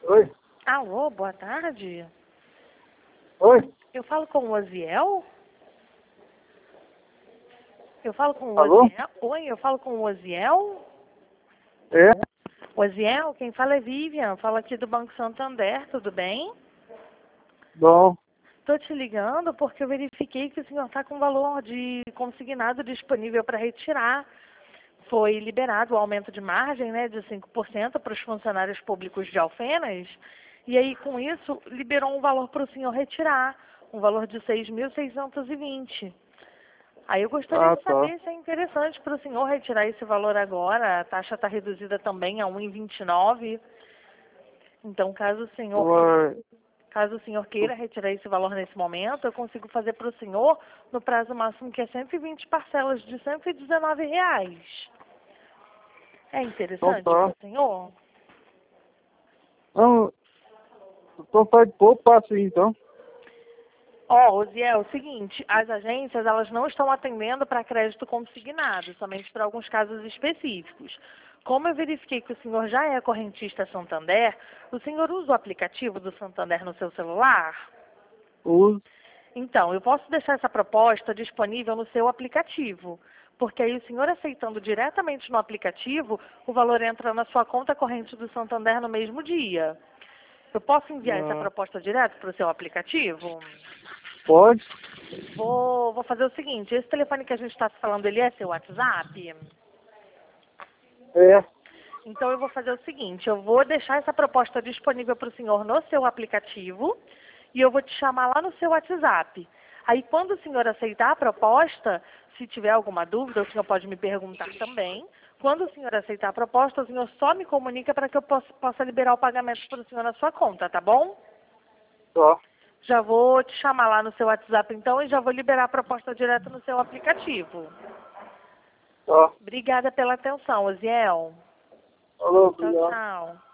Oi? Alô, boa tarde. Oi? Eu falo com o Oziel? Eu falo com o Alô? Oziel? Oi, eu falo com o Oziel? É? Oziel, quem fala é Vivian, falo aqui do Banco Santander, tudo bem? Bom. Estou te ligando porque eu verifiquei que o senhor está com valor de consignado disponível para retirar. Foi liberado o aumento de margem, né, de 5% para os funcionários públicos de Alfenas. E aí, com isso, liberou um valor para o senhor retirar, um valor de 6.620. Aí eu gostaria Ah, de tá. saber se é interessante para o senhor retirar esse valor agora. A taxa está reduzida também a 1,29. Então, Ué, caso o senhor queira retirar esse valor nesse momento, eu consigo fazer para o senhor no prazo máximo que é 120 parcelas de R$ 119. É então interessante para tá. o senhor? Não, então tá de pouco passo aí, então. Oziel, é o seguinte, as agências elas não estão atendendo para crédito consignado, somente para alguns casos específicos. Como eu verifiquei que o senhor já é correntista Santander, o senhor usa o aplicativo do Santander no seu celular? Uso. Então, eu posso deixar essa proposta disponível no seu aplicativo, porque aí o senhor aceitando diretamente no aplicativo, o valor entra na sua conta corrente do Santander no mesmo dia. Eu posso enviar essa Ah, proposta direto para o seu aplicativo? pode? Vou fazer o seguinte, esse telefone que a gente está falando, ele é seu WhatsApp? É. Então eu vou fazer o seguinte, eu vou deixar essa proposta disponível para o senhor no seu aplicativo e eu vou te chamar lá no seu WhatsApp. Aí quando o senhor aceitar a proposta, se tiver alguma dúvida, o senhor pode me perguntar também. Quando o senhor aceitar a proposta, o senhor só me comunica para que eu possa liberar o pagamento para o senhor na sua conta, tá bom? Tá. Já vou te chamar lá no seu WhatsApp então e já vou liberar a proposta direto no seu aplicativo. Tá. Obrigada pela atenção, Oziel. Alô, Tchau, obrigado. tchau.